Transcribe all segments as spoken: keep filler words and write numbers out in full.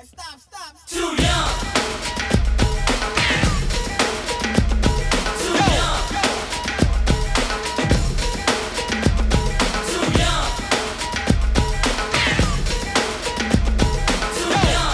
Too young. Too young. Too young. Too young.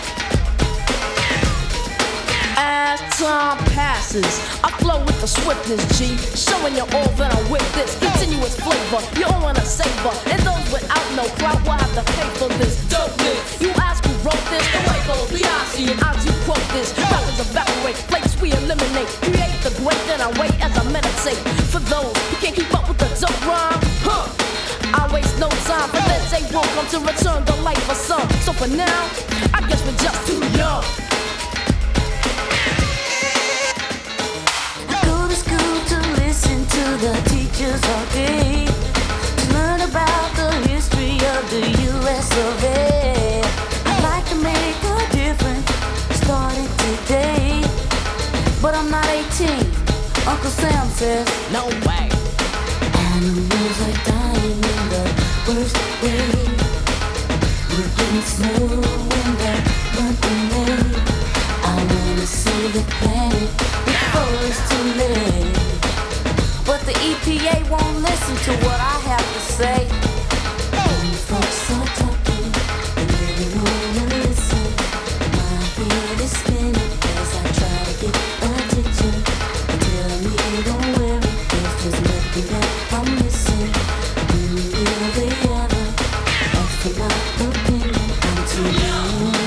As time passes, I flow with the swiftness, G. Showing you all that I'm with this continuous flavor. You all wanna savor, and those without no clout will have to pay for this dopeness. You ask who wrote this, the way goes B I C and I do quote this. Rappers evaporate, flakes we eliminate. Create the great, then I wait as I meditate. For those who can't keep up with the dope rhyme, huh? I waste no time, but then they will come to return the light for some. So for now, I guess we're just too young. To the teachers all day to learn about the history of the U S of A. I'd like to make a difference starting today, but I'm not eighteen. Uncle Sam says no way. Animals are dying in the worst way. We're getting snow in the month of May. I wanna save the planet before it's too late. But the E P A won't listen to what I have to say. When folks are talking, they really wanna listen. My head is spinning as I try to get attention. Tell me don't worry, there's just nothing that I'm missing. Will they ever ask for my opinion? I'm too young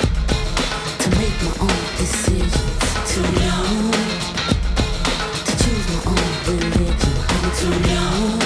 to make my own decisions. Too young to choose my own religion. I'm too young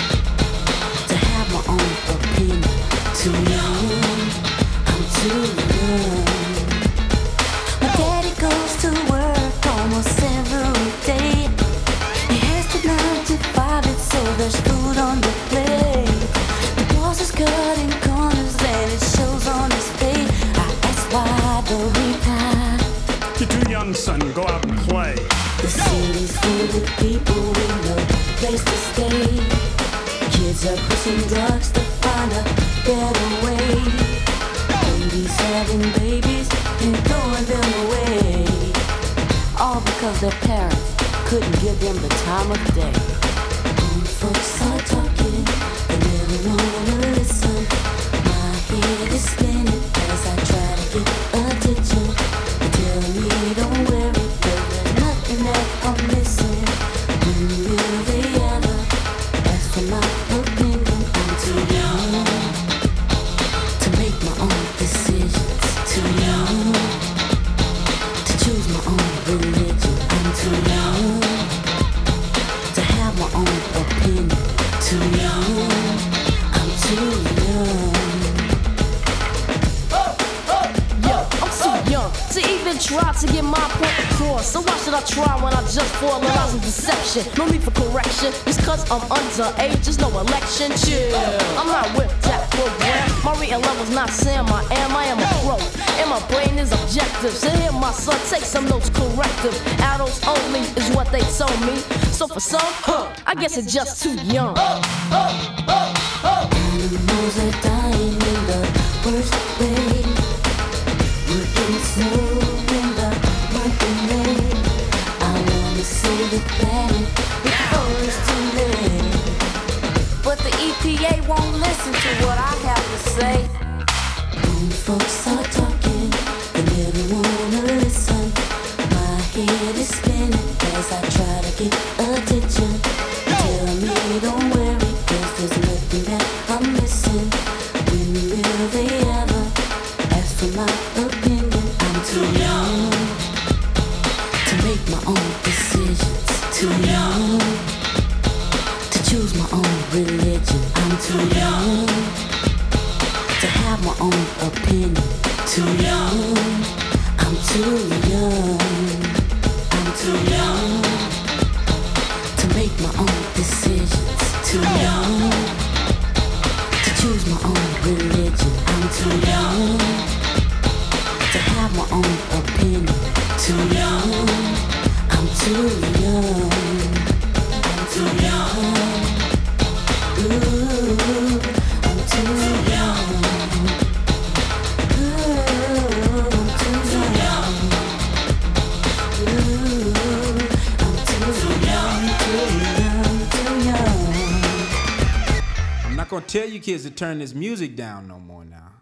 to have my own opinion. Too young, I'm too young. My daddy goes to work almost every day. He has to nine to five it so there's food on the plate. The boss is cutting corners and it shows on his face. I ask why the reply. You're too young, son. Go out and play. The city's full with people with no place to stay. Kids are pushing drugs to find a better way. Babies having babies and throwing them away. All because their parents couldn't give them the time of day. When folks are talking, they never wanna listen. My head is spinning as I try to get attention. They tell me don't worry, that I'm missing. When will they ever ask for my opinion? I'm too young to make my own decisions. Too young to choose my own religion. I'm too young to have my own opinion. Too young, I'm too young. To even try to get my point across. So why should I try when I just fall in lies and deception? No need for correction, just cause I'm underage, there's no election. Chill, I'm not with that program. My reading level's not Sam, I am, I am a pro. And my brain is objective. So here my son, take some notes corrective. Adults only is what they told me. So for some, huh, I guess it's just too young. Animals are dying in the worst way. We're getting snow in the month of May. I wanna save the planet before it's too late. But the E P A won't listen to what I have to say. When folks are talking, they never wanna listen. My head is spinning as I try to get attention. Tell me don't worry, 'cause there's nothing that I'm missing. When will they ever ask for my opinion? I'm too young to make my own decisions. Too young to choose my own religion. I'm too young to have my own opinion. Too young, I'm too young. I'm too young to make my own decisions. Too young to choose my own religion. I'm too young to have my own opinion. Too young, I'm too young. I'm too young. Ooh, I'm too young. Ooh. not gonna tell you kids to turn this music down no more now.